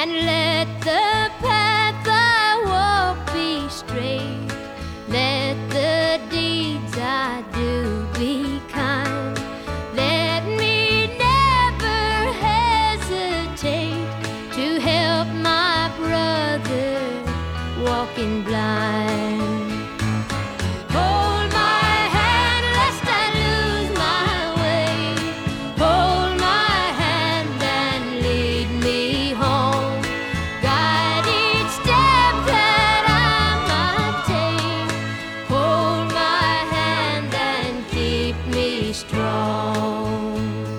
and let the path I walk be straight. Let the deeds I do be kind. Let me never hesitate to help my brother walking blind. Hold my hand lest I lose my way. Hold my hand and lead me home. Guide each step that I might take. Hold my hand and keep me strong.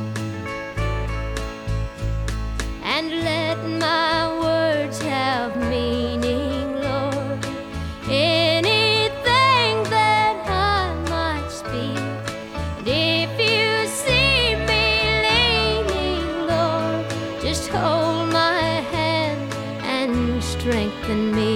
And let my words have meaning, Lord. Anything that I might speak. And if you see me leaning, Lord, just hold my hand and strengthen me.